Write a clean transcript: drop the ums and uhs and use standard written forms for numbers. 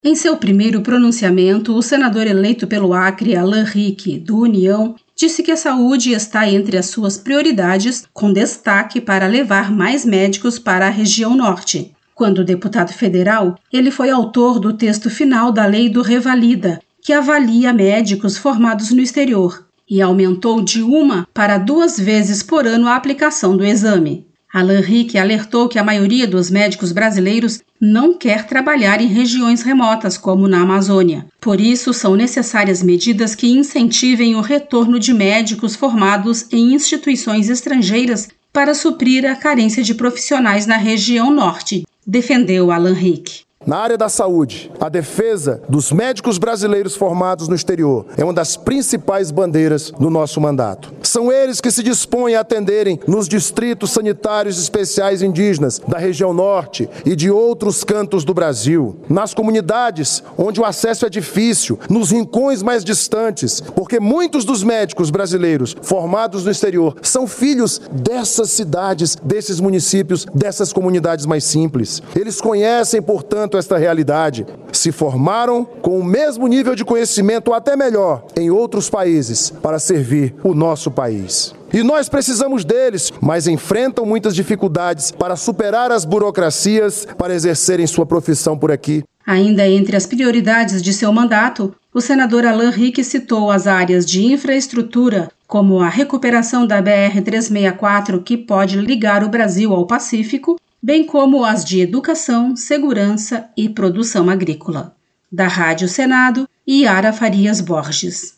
Em seu primeiro pronunciamento, o senador eleito pelo Acre, Alan Rick, do União, disse que a saúde está entre as suas prioridades, com destaque para levar mais médicos para a região norte. Quando deputado federal, ele foi autor do texto final da Lei do Revalida, que avalia médicos formados no exterior, e aumentou de 1 para 2 vezes por ano a aplicação do exame. Alan Rick alertou que a maioria dos médicos brasileiros não quer trabalhar em regiões remotas, como na Amazônia. Por isso, são necessárias medidas que incentivem o retorno de médicos formados em instituições estrangeiras para suprir a carência de profissionais na região norte, defendeu Alan Rick. Na área da saúde, a defesa dos médicos brasileiros formados no exterior é uma das principais bandeiras do nosso mandato. São eles que se dispõem a atenderem nos distritos sanitários especiais indígenas da região norte e de outros cantos do Brasil, nas comunidades onde o acesso é difícil, nos rincões mais distantes, porque muitos dos médicos brasileiros formados no exterior são filhos dessas cidades, desses municípios, dessas comunidades mais simples. Eles conhecem, portanto, esta realidade, se formaram com o mesmo nível de conhecimento ou até melhor em outros países para servir o nosso país. E nós precisamos deles, mas enfrentam muitas dificuldades para superar as burocracias para exercerem sua profissão por aqui. Ainda entre as prioridades de seu mandato, o senador Alan Rick citou as áreas de infraestrutura, como a recuperação da BR-364, que pode ligar o Brasil ao Pacífico, bem como as de educação, segurança e produção agrícola. Da Rádio Senado, Yara Farias Borges.